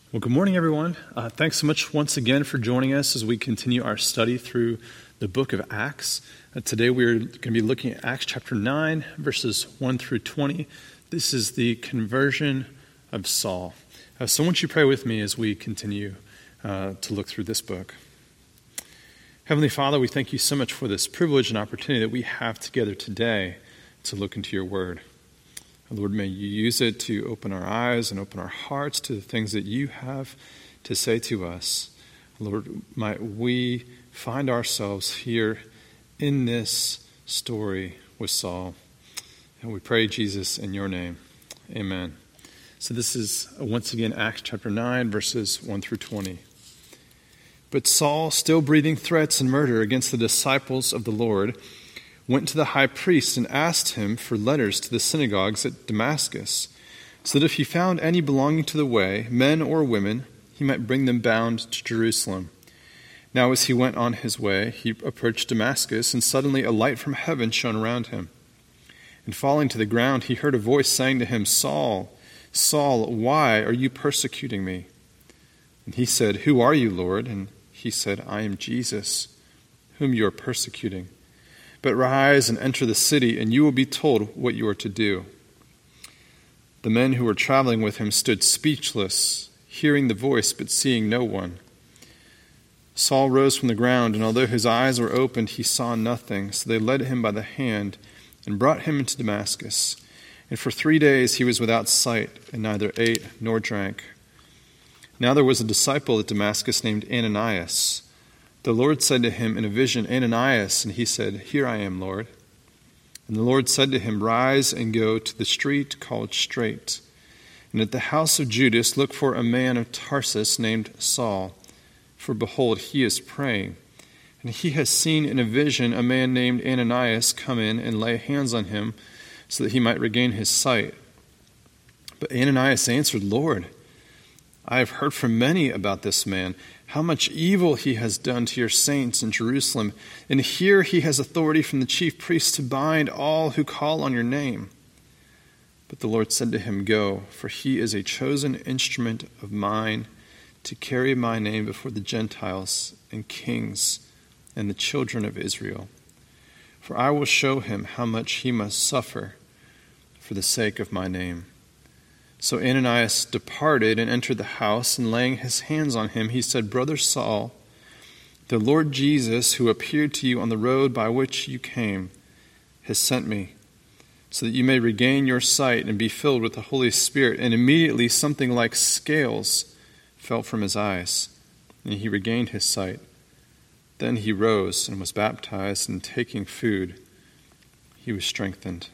Well, good morning, everyone. Thanks so much once again for joining us as we continue our study through the book of Acts. Today we're going to be looking at Acts chapter 9, verses 1 through 20. This is the conversion of Saul. So won't you pray with me as we continue to look through this book. Heavenly Father, we thank you so much for this privilege and opportunity that we have together today to look into your word. Lord, may you use it to open our eyes and open our hearts to the things that you have to say to us. Lord, might we find ourselves here in this story with Saul. And we pray, Jesus, in your name. Amen. So this is, once again, Acts chapter 9, verses 1 through 20. But Saul, still breathing threats and murder against the disciples of the Lord, went to the high priest and asked him for letters to the synagogues at Damascus, so that if he found any belonging to the way, men or women, he might bring them bound to Jerusalem. Now as he went on his way, he approached Damascus, and suddenly a light from heaven shone around him. And falling to the ground, he heard a voice saying to him, "Saul, Saul, why are you persecuting me?" And he said, "Who are you, Lord?" And he said, "I am Jesus, whom you are persecuting. But rise and enter the city, and you will be told what you are to do." The men who were traveling with him stood speechless, hearing the voice but seeing no one. Saul rose from the ground, and although his eyes were opened, he saw nothing. So they led him by the hand and brought him into Damascus. And for 3 days he was without sight, and neither ate nor drank. Now there was a disciple at Damascus named Ananias. The Lord said to him in a vision, "Ananias," and he said, "Here I am, Lord." And the Lord said to him, "Rise and go to the street called Straight, and at the house of Judas look for a man of Tarsus named Saul, for behold, he is praying. And he has seen in a vision a man named Ananias come in and lay hands on him so that he might regain his sight." But Ananias answered, "Lord, I have heard from many about this man, how much evil he has done to your saints in Jerusalem. And here he has authority from the chief priests to bind all who call on your name." But the Lord said to him, "Go, for he is a chosen instrument of mine to carry my name before the Gentiles and kings and the children of Israel. For I will show him how much he must suffer for the sake of my name." So Ananias departed and entered the house, and laying his hands on him, he said, "Brother Saul, the Lord Jesus, who appeared to you on the road by which you came, has sent me, so that you may regain your sight and be filled with the Holy Spirit." And immediately something like scales fell from his eyes, and he regained his sight. Then he rose and was baptized, and taking food, he was strengthened.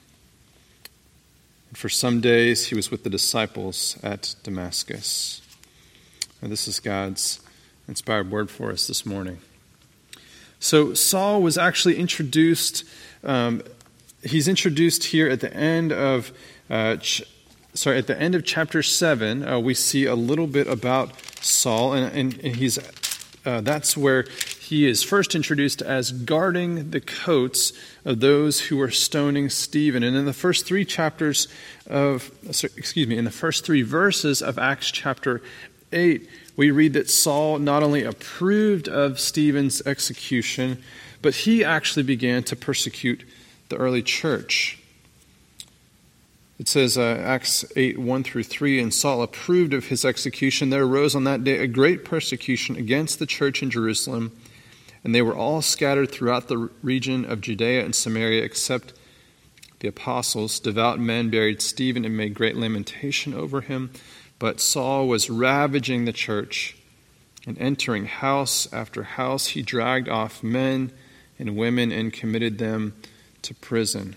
For some days he was with the disciples at Damascus. And this is God's inspired word for us this morning. So Saul was actually introduced. He's introduced here at the end of chapter 7. We see a little bit about Saul, and he's that's where he is first introduced as guarding the coats of those who were stoning Stephen. And in the first three verses of Acts chapter 8, we read that Saul not only approved of Stephen's execution, but he actually began to persecute the early church. It says, Acts 8, 1 through 3, "And Saul approved of his execution. There arose on that day a great persecution against the church in Jerusalem, and they were all scattered throughout the region of Judea and Samaria, except the apostles. Devout men buried Stephen and made great lamentation over him. But Saul was ravaging the church, and entering house after house, he dragged off men and women and committed them to prison."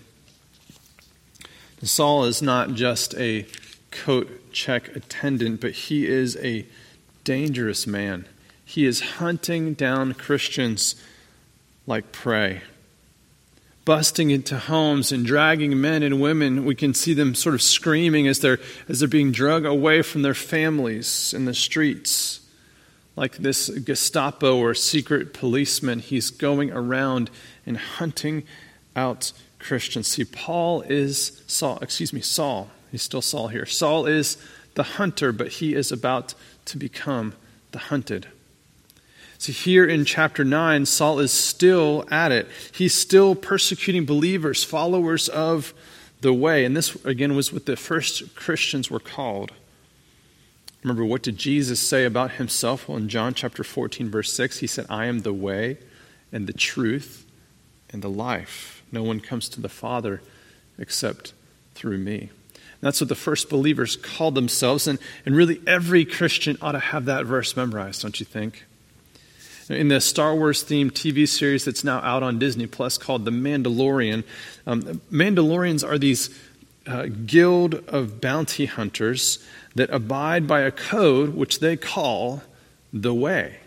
Saul is not just a coat check attendant, but he is a dangerous man. He is hunting down Christians like prey, busting into homes and dragging men and women. We can see them sort of screaming as they're being dragged away from their families in the streets. Like this Gestapo or secret policeman, he's going around and hunting out Christians. See, Saul. He's still Saul here. Saul is the hunter, but he is about to become the hunted. So here in chapter 9, Saul is still at it. He's still persecuting believers, followers of the way. And this, again, was what the first Christians were called. Remember, what did Jesus say about himself? Well, in John chapter 14, verse 6, he said, I am the way and the truth and the life. No one comes to the Father except through me. And that's what the first believers called themselves. And really every Christian ought to have that verse memorized, don't you think? In the Star Wars themed TV series that's now out on Disney Plus called The Mandalorian, Mandalorians are these guild of bounty hunters that abide by a code which they call the way.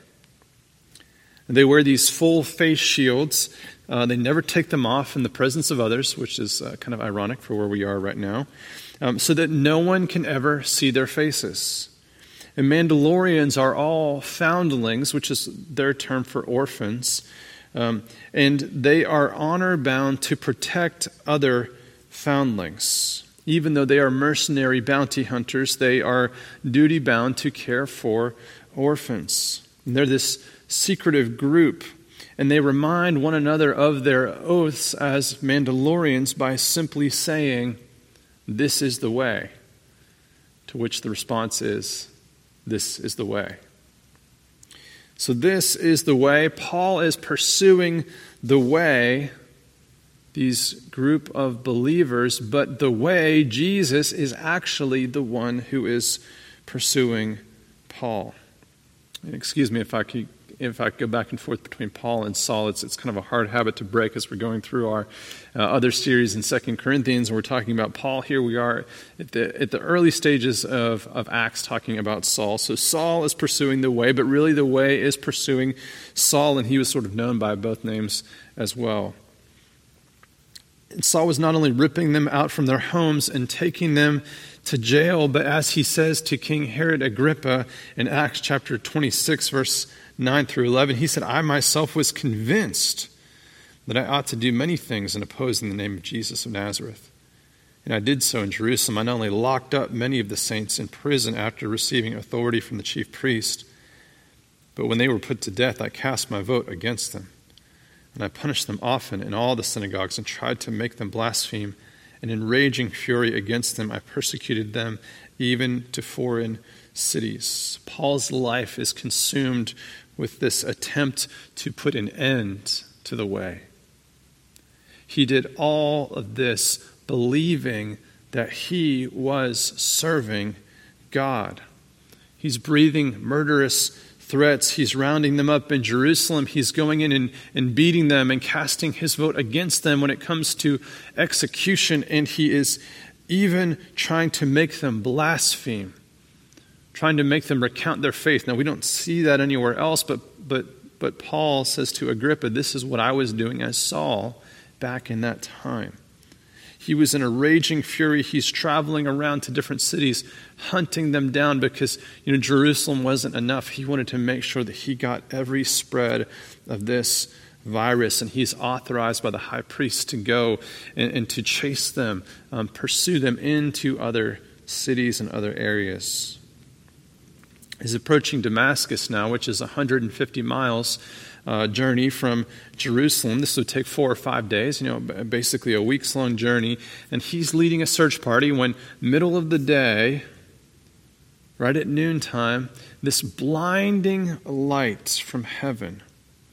And they wear these full face shields. They never take them off in the presence of others, which is kind of ironic for where we are right now, so that no one can ever see their faces. And Mandalorians are all foundlings, which is their term for orphans, and they are honor-bound to protect other foundlings. Even though they are mercenary bounty hunters, they are duty-bound to care for orphans. And they're this secretive group, and they remind one another of their oaths as Mandalorians by simply saying, "This is the way," to which the response is, "This is the way." So this is the way. Paul is pursuing the way, these group of believers, but the way, Jesus, is actually the one who is pursuing Paul. And excuse me if I go back and forth between Paul and Saul. It's kind of a hard habit to break as we're going through our other series in 2 Corinthians, and we're talking about Paul. Here we are at the early stages of Acts talking about Saul. So Saul is pursuing the way, but really the way is pursuing Saul, and he was sort of known by both names as well. And Saul was not only ripping them out from their homes and taking them to jail, but as he says to King Herod Agrippa in Acts chapter 26, verse 9 through 11, he said, I myself was convinced that I ought to do many things in opposing the name of Jesus of Nazareth. And I did so in Jerusalem. I not only locked up many of the saints in prison after receiving authority from the chief priest, but when they were put to death, I cast my vote against them. And I punished them often in all the synagogues and tried to make them blaspheme. And in raging fury against them, I persecuted them even to foreign cities. Paul's life is consumed with this attempt to put an end to the way. He did all of this believing that he was serving God. He's breathing murderous threats. He's rounding them up in Jerusalem. He's going in and beating them and casting his vote against them when it comes to execution. And he is even trying to make them blaspheme, trying to make them recount their faith. Now, we don't see that anywhere else, but Paul says to Agrippa, this is what I was doing as Saul back in that time. He was in a raging fury. He's traveling around to different cities, hunting them down because, Jerusalem wasn't enough. He wanted to make sure that he got every spread of this virus, and he's authorized by the high priest to go and to chase them, pursue them into other cities and other areas. He's approaching Damascus now, which is 150 miles journey from Jerusalem. This would take 4 or 5 days, basically a weeks-long journey. And he's leading a search party when middle of the day, right at noontime, this blinding light from heaven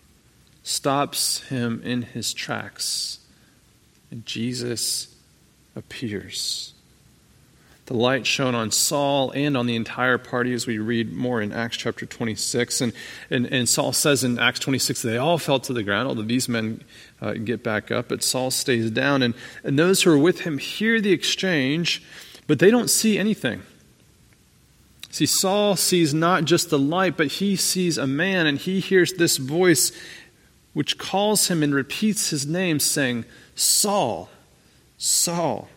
stops him in his tracks. And Jesus appears. The light shone on Saul and on the entire party, as we read more in Acts chapter 26. And Saul says in Acts 26, they all fell to the ground, although these men get back up, but Saul stays down. And those who are with him hear the exchange, but they don't see anything. See, Saul sees not just the light, but he sees a man, and he hears this voice which calls him and repeats his name, saying, Saul, Saul,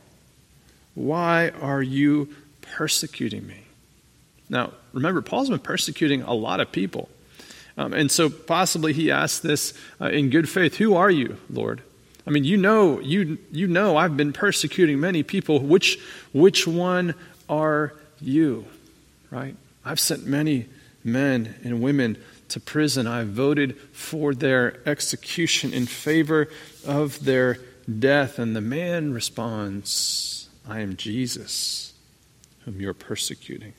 why are you persecuting me? Now, remember, Paul's been persecuting a lot of people. And so possibly he asked this in good faith. Who are you, Lord? I mean, you know I've been persecuting many people. Which one are you, right? I've sent many men and women to prison. I've voted for their execution in favor of their death. And the man responds, I am Jesus, whom you're persecuting.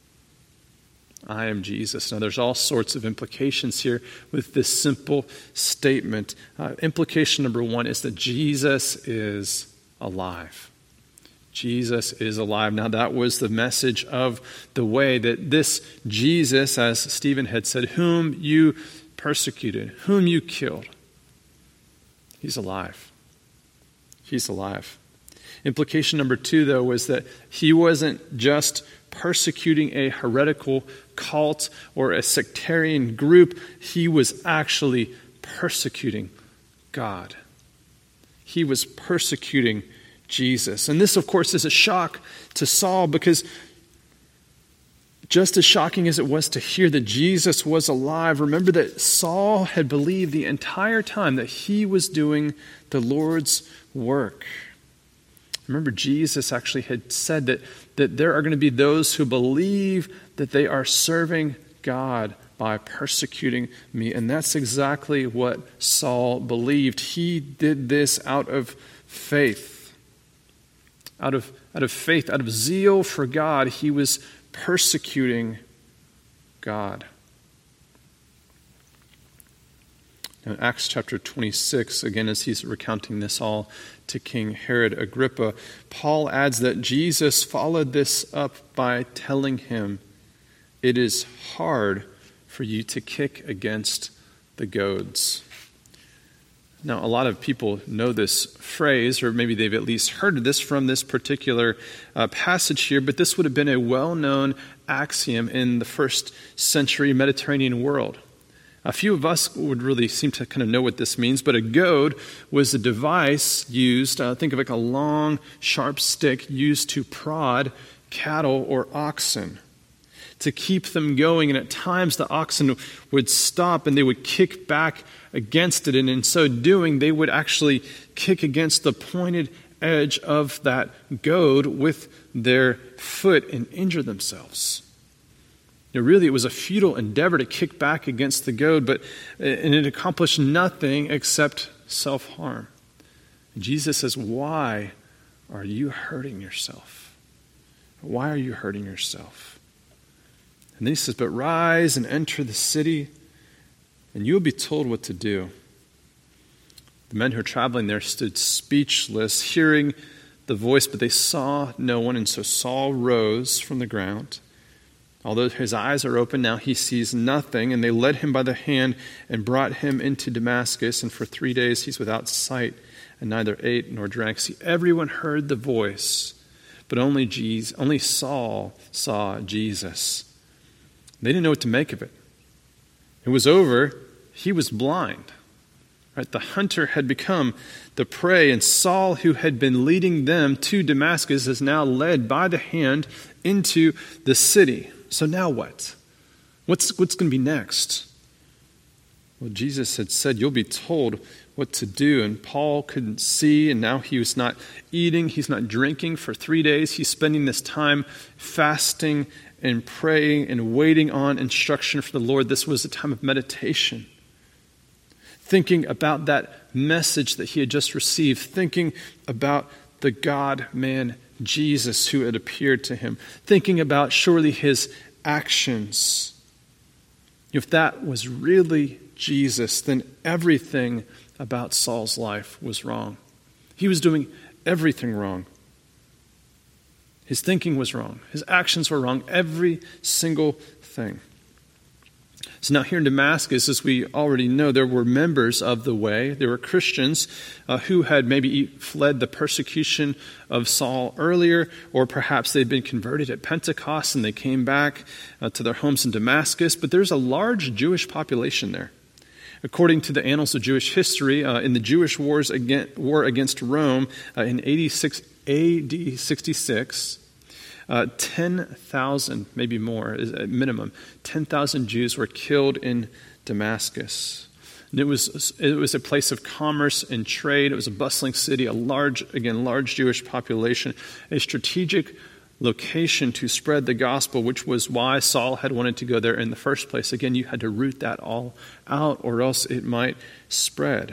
I am Jesus. Now, there's all sorts of implications here with this simple statement. Implication number one is that Jesus is alive. Jesus is alive. Now, that was the message of the way, that this Jesus, as Stephen had said, whom you persecuted, whom you killed, he's alive. He's alive. Implication number two, though, was that he wasn't just persecuting a heretical cult or a sectarian group. He was actually persecuting God. He was persecuting Jesus. And this, of course, is a shock to Saul, because just as shocking as it was to hear that Jesus was alive, remember that Saul had believed the entire time that he was doing the Lord's work. Remember, Jesus actually had said that there are going to be those who believe that they are serving God by persecuting me. And that's exactly what Saul believed. He did this out of faith. Out of faith, out of zeal for God, he was persecuting God. Now, in Acts chapter 26, again, as he's recounting this all to King Herod Agrippa, Paul adds that Jesus followed this up by telling him, it is hard for you to kick against the goads. Now, a lot of people know this phrase, or maybe they've at least heard of this from this particular passage here, but this would have been a well-known axiom in the first century Mediterranean world. A few of us would really seem to kind of know what this means, but a goad was a device used, think of like a long, sharp stick used to prod cattle or oxen, to keep them going. And at times the oxen would stop and they would kick back against it. And in so doing, they would actually kick against the pointed edge of that goad with their foot and injure themselves. Really, it was a futile endeavor to kick back against the goad, and it accomplished nothing except self-harm. And Jesus says, why are you hurting yourself? Why are you hurting yourself? And then he says, but rise and enter the city, and you will be told what to do. The men who were traveling there stood speechless, hearing the voice, but they saw no one. And so Saul rose from the ground. Although his eyes are open now, he sees nothing. And they led him by the hand and brought him into Damascus. And for 3 days he's without sight and neither ate nor drank. See, everyone heard the voice, but only Saul saw Jesus. They didn't know what to make of it. It was over. He was blind. Right? The hunter had become the prey, and Saul, who had been leading them to Damascus, is now led by the hand into the city. So now what? What's going to be next? Well, Jesus had said, you'll be told what to do. And Paul couldn't see, and now he was not eating, he's not drinking for 3 days. He's spending this time fasting and praying and waiting on instruction from the Lord. This was a time of meditation. Thinking about that message that he had just received. Thinking about the God-man Jesus who had appeared to him. Thinking about surely his actions. If that was really Jesus, then everything about Saul's life was wrong. He was doing everything wrong. His thinking was wrong. His actions were wrong. Every single thing. So now here in Damascus, as we already know, there were members of the way. There were Christians who had maybe fled the persecution of Saul earlier, or perhaps they'd been converted at Pentecost and they came back to their homes in Damascus. But there's a large Jewish population there. According to the annals of Jewish history, in the Jewish war against Rome in AD 66, 10,000, maybe more, at minimum, 10,000 Jews were killed in Damascus. And it was a place of commerce and trade. It was a bustling city, a large Jewish population, a strategic location to spread the gospel, which was why Saul had wanted to go there in the first place. Again, you had to root that all out, or else it might spread.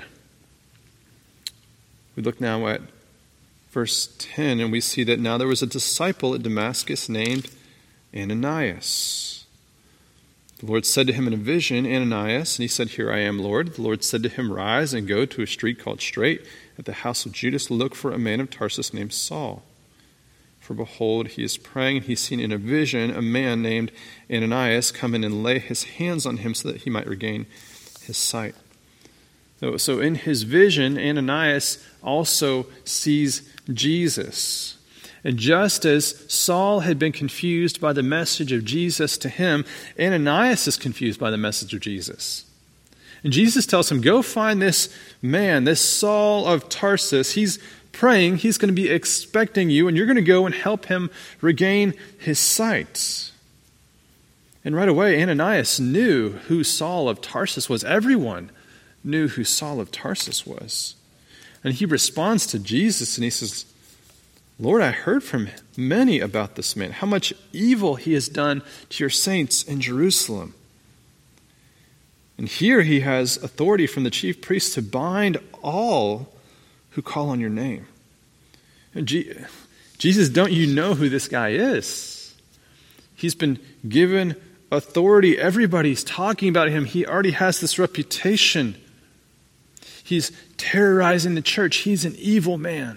We look now at verse 10, and we see that now there was a disciple at Damascus named Ananias. The Lord said to him in a vision, Ananias, and he said, Here I am, Lord. The Lord said to him, Rise and go to a street called Straight at the house of Judas. Look for a man of Tarsus named Saul. For behold, he is praying, and he's seen in a vision a man named Ananias come in and lay his hands on him so that he might regain his sight. So in his vision, Ananias also sees Jesus. And just as Saul had been confused by the message of Jesus to him, Ananias is confused by the message of Jesus. And Jesus tells him, go find this man, this Saul of Tarsus. He's praying, he's going to be expecting you, and you're going to go and help him regain his sight. And right away, Ananias knew who Saul of Tarsus was. Everyone knew who Saul of Tarsus was. And he responds to Jesus and he says, Lord, I heard from many about this man, how much evil he has done to your saints in Jerusalem. And here he has authority from the chief priests to bind all who call on your name. And Jesus, don't you know who this guy is? He's been given authority. Everybody's talking about him. He already has this reputation. He's terrorizing the church. He's an evil man.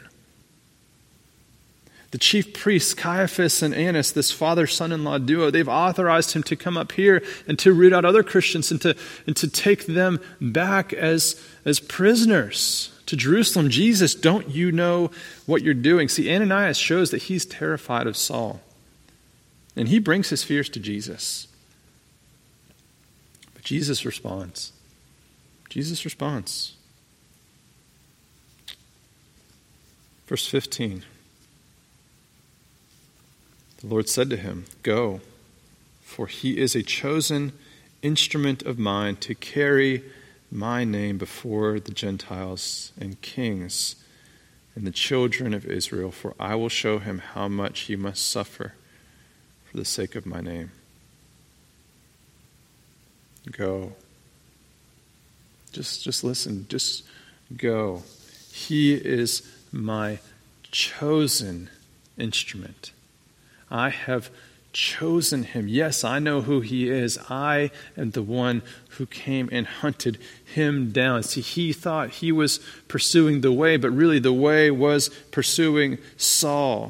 The chief priests, Caiaphas and Annas, this father-son-in-law duo, they've authorized him to come up here and to root out other Christians and to take them back as prisoners to Jerusalem. Jesus, don't you know what you're doing? See, Ananias shows that he's terrified of Saul. And he brings his fears to Jesus. But Jesus responds. Jesus responds. Verse 15. The Lord said to him, Go, for he is a chosen instrument of mine to carry my name before the Gentiles and kings and the children of Israel, for I will show him how much he must suffer for the sake of my name. Go. Just listen. Just go. He is my chosen instrument. I have chosen him. Yes, I know who he is. I am the one who came and hunted him down. See, he thought he was pursuing the way, but really the way was pursuing Saul.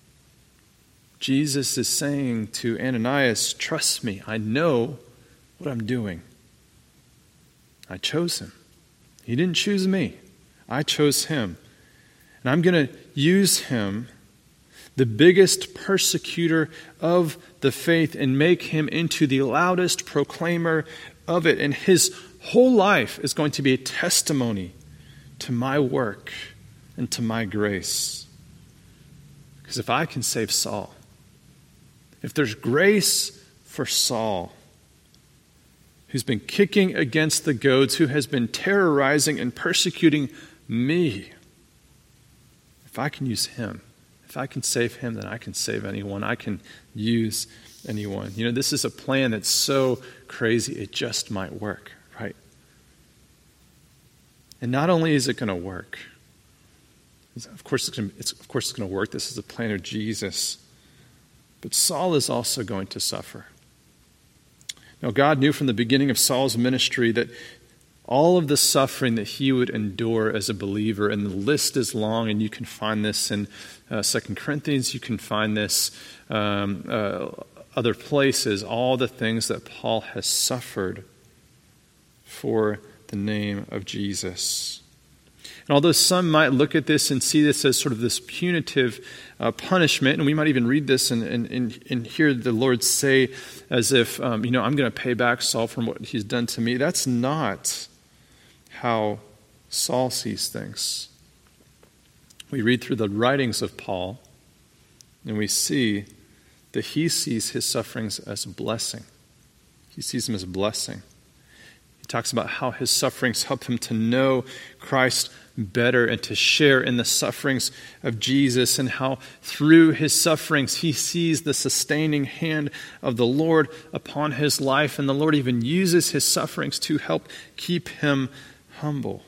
Jesus is saying to Ananias, trust me, I know what I'm doing. I chose him. He didn't choose me. I chose him. And I'm going to use him, the biggest persecutor of the faith, and make him into the loudest proclaimer of it. And his whole life is going to be a testimony to my work and to my grace. Because if I can save Saul, if there's grace for Saul, who's been kicking against the goads, who has been terrorizing and persecuting me, if I can use him, if I can save him, then I can save anyone. I can use anyone. You know, this is a plan that's so crazy, it just might work, right? And not only is it going to work, of course it's going to work. This is the plan of Jesus. But Saul is also going to suffer. Now, God knew from the beginning of Saul's ministry that all of the suffering that he would endure as a believer, and the list is long, and you can find this in 2 Corinthians, you can find this other places, all the things that Paul has suffered for the name of Jesus. And although some might look at this and see this as sort of this punitive punishment, and we might even read this and hear the Lord say as if, I'm going to pay back Saul from what he's done to me, that's not how Saul sees things. We read through the writings of Paul, and we see that he sees his sufferings as a blessing. He sees them as a blessing. He talks about how his sufferings help him to know Christ better and to share in the sufferings of Jesus, and how through his sufferings he sees the sustaining hand of the Lord upon his life, and the Lord even uses his sufferings to help keep him humble.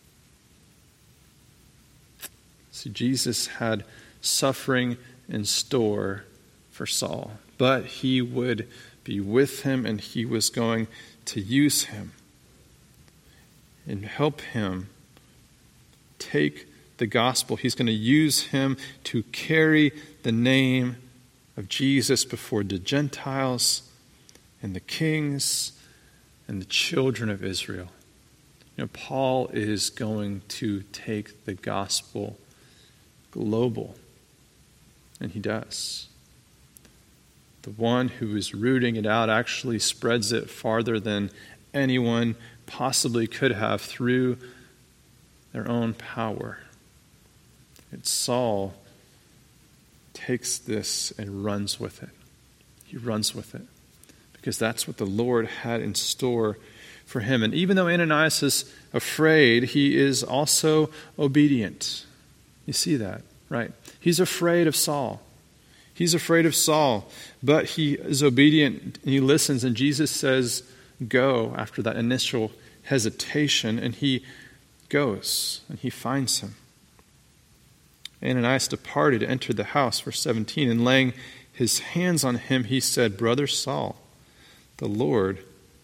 See, Jesus had suffering in store for Saul, but he would be with him, and he was going to use him and help him take the gospel. He's going to use him to carry the name of Jesus before the Gentiles and the kings and the children of Israel. Paul is going to take the gospel global, and he does. The one who is rooting it out actually spreads it farther than anyone possibly could have through their own power. And Saul takes this and runs with it. He runs with it because that's what the Lord had in store for him. And even though Ananias is afraid, he is also obedient. You see that, right? He's afraid of Saul. He's afraid of Saul, but he is obedient and he listens, and Jesus says, go, after that initial hesitation, and he goes and he finds him. Ananias departed, entered the house, verse 17, and laying his hands on him, he said, Brother Saul, the Lord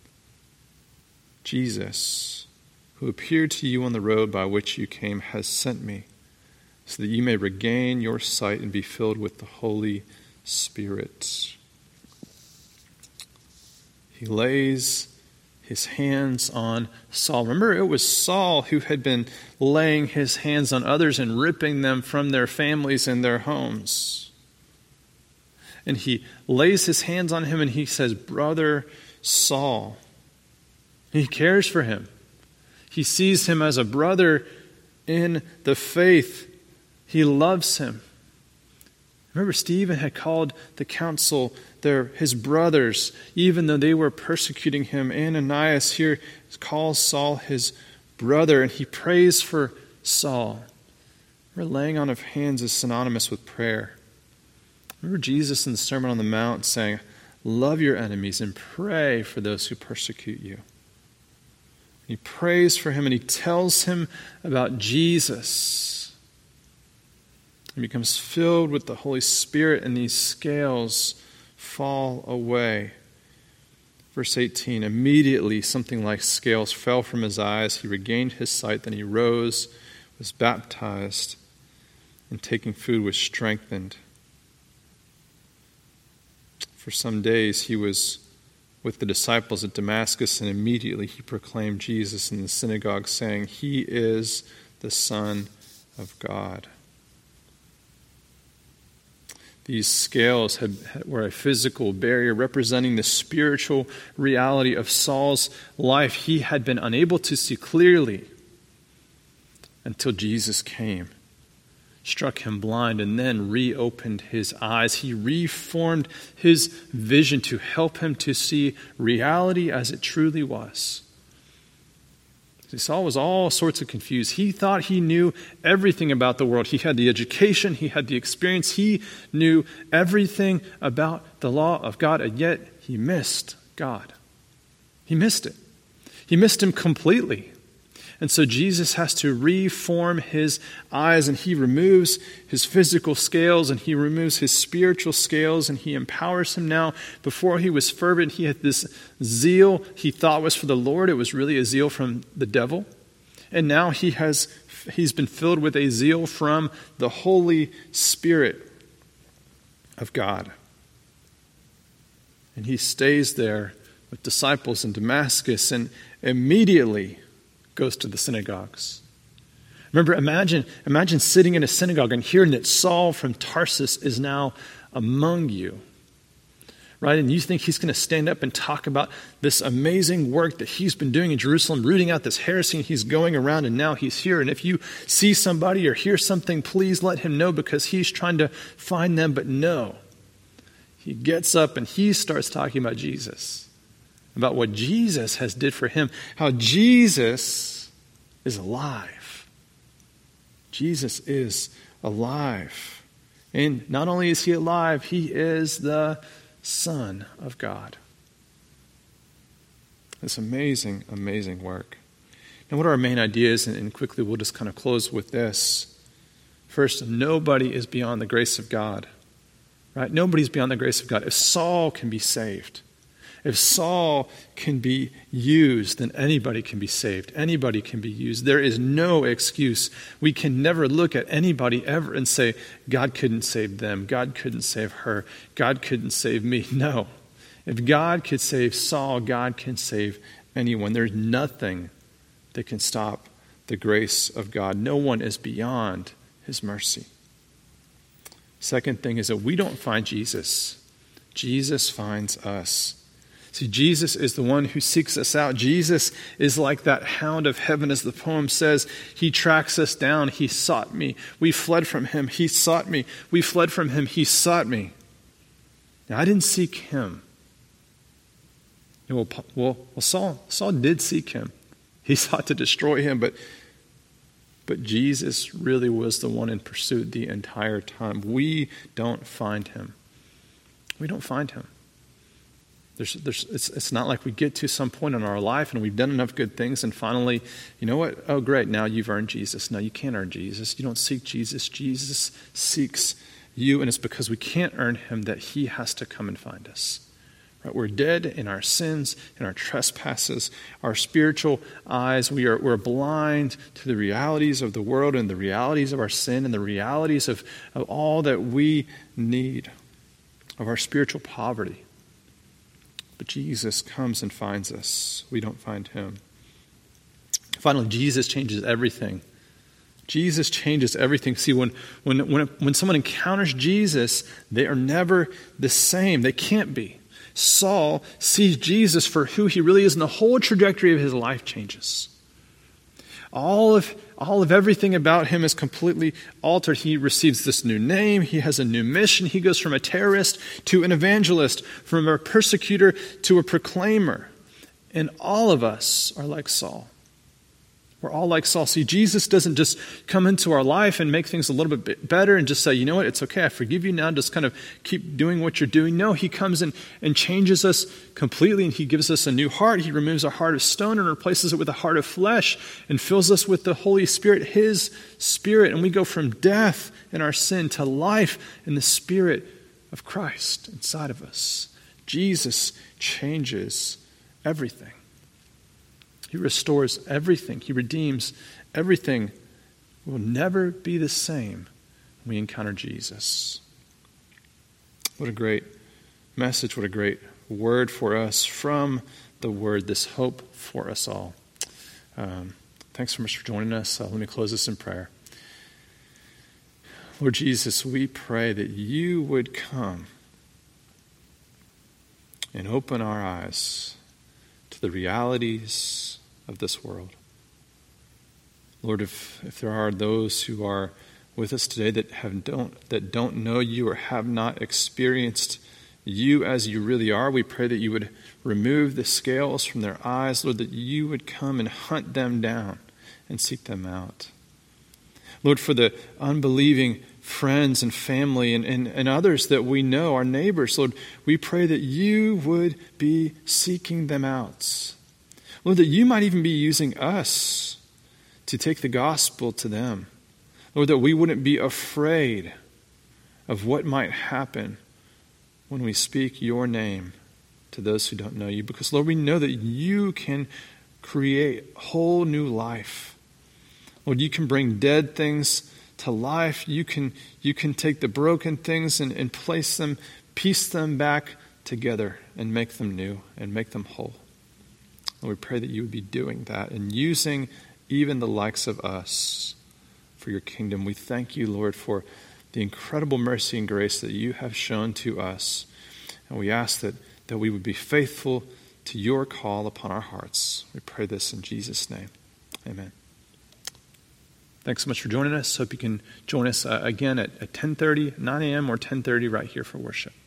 Jesus, who appeared to you on the road by which you came, has sent me, so that you may regain your sight and be filled with the Holy Spirit. He lays his hands on Saul. Remember, it was Saul who had been laying his hands on others and ripping them from their families and their homes. And he lays his hands on him and he says, Brother Saul. He cares for him. He sees him as a brother in the faith. He loves him. Remember, Stephen had called the council his brothers, even though they were persecuting him. Ananias here calls Saul his brother, and he prays for Saul. Remember, laying on of hands is synonymous with prayer. Remember Jesus in the Sermon on the Mount saying, love your enemies and pray for those who persecute you. He prays for him and he tells him about Jesus. He becomes filled with the Holy Spirit, and these scales fall away. Verse 18, immediately something like scales fell from his eyes. He regained his sight. Then he rose, was baptized, and taking food was strengthened. For some days he was with the disciples at Damascus, and immediately he proclaimed Jesus in the synagogue, saying, He is the Son of God. These scales were a physical barrier representing the spiritual reality of Saul's life. He had been unable to see clearly until Jesus came, struck him blind, and then reopened his eyes. He reformed his vision to help him to see reality as it truly was. Saul was all sorts of confused. He thought he knew everything about the world. He had the education, he had the experience, he knew everything about the law of God, and yet he missed God. He missed it. He missed him completely. And so Jesus has to reform his eyes, and he removes his physical scales and he removes his spiritual scales, and he empowers him now. Before he was fervent, he had this zeal he thought was for the Lord. It was really a zeal from the devil. And now he's been filled with a zeal from the Holy Spirit of God. And he stays there with disciples in Damascus, and immediately goes to the synagogues. Remember, imagine sitting in a synagogue and hearing that Saul from Tarsus is now among you. Right? And you think he's going to stand up and talk about this amazing work that he's been doing in Jerusalem, rooting out this heresy, and he's going around and now he's here. And if you see somebody or hear something, please let him know, because he's trying to find them. But no, he gets up and he starts talking about Jesus. about what Jesus has did for him, how Jesus is alive. Jesus is alive. And not only is he alive, he is the Son of God. It's amazing, amazing work. And what are our main ideas? And quickly we'll just kind of close with this. First, nobody is beyond the grace of God. Right? Nobody's beyond the grace of God. If Saul can be saved, if Saul can be used, then anybody can be saved. Anybody can be used. There is no excuse. We can never look at anybody ever and say, God couldn't save them. God couldn't save her. God couldn't save me. No. If God could save Saul, God can save anyone. There's nothing that can stop the grace of God. No one is beyond his mercy. Second thing is that we don't find Jesus. Jesus finds us. See, Jesus is the one who seeks us out. Jesus is like that hound of heaven, as the poem says. He tracks us down. He sought me. We fled from him. He sought me. We fled from him. He sought me. Now, I didn't seek him. Well, Saul did seek him. He sought to destroy him, but Jesus really was the one in pursuit the entire time. We don't find him. We don't find him. It's not like we get to some point in our life and we've done enough good things and finally, you know what? Oh, great, now you've earned Jesus. No, you can't earn Jesus. You don't seek Jesus. Jesus seeks you, and it's because we can't earn him that he has to come and find us. Right? We're dead in our sins, in our trespasses, our spiritual eyes. We're blind to the realities of the world and the realities of our sin and the realities of all that we need, of our spiritual poverty. But Jesus comes and finds us. We don't find him. Finally, Jesus changes everything. Jesus changes everything. See, when someone encounters Jesus, they are never the same. They can't be. Saul sees Jesus for who he really is, and the whole trajectory of his life changes. All of everything about him is completely altered. He receives this new name. He has a new mission. He goes from a terrorist to an evangelist, from a persecutor to a proclaimer. And all of us are like Saul. We're all like Saul. See, Jesus doesn't just come into our life and make things a little bit better and just say, you know what, it's okay, I forgive you now, just kind of keep doing what you're doing. No, he comes in and changes us completely, and he gives us a new heart. He removes our heart of stone and replaces it with a heart of flesh and fills us with the Holy Spirit, his Spirit. And we go from death in our sin to life in the Spirit of Christ inside of us. Jesus changes everything. He restores everything. He redeems everything. We will never be the same when we encounter Jesus. What a great message. What a great word for us from the Word, this hope for us all. Thanks so much for joining us. Let me close this in prayer. Lord Jesus, we pray that you would come and open our eyes to the realities of this world. Lord, if there are those who are with us today that don't know you or have not experienced you as you really are, we pray that you would remove the scales from their eyes, Lord, that you would come and hunt them down and seek them out. Lord, for the unbelieving friends and family and others that we know, our neighbors, Lord, we pray that you would be seeking them out. Lord, that you might even be using us to take the gospel to them. Lord, that we wouldn't be afraid of what might happen when we speak your name to those who don't know you. Because, Lord, we know that you can create whole new life. Lord, you can bring dead things to life. You can take the broken things and place them, piece them back together and make them new and make them whole. Lord, we pray that you would be doing that and using even the likes of us for your kingdom. We thank you, Lord, for the incredible mercy and grace that you have shown to us. And we ask that we would be faithful to your call upon our hearts. We pray this in Jesus' name. Amen. Thanks so much for joining us. Hope you can join us again at 10:30, 9 a.m. or 10:30 right here for worship.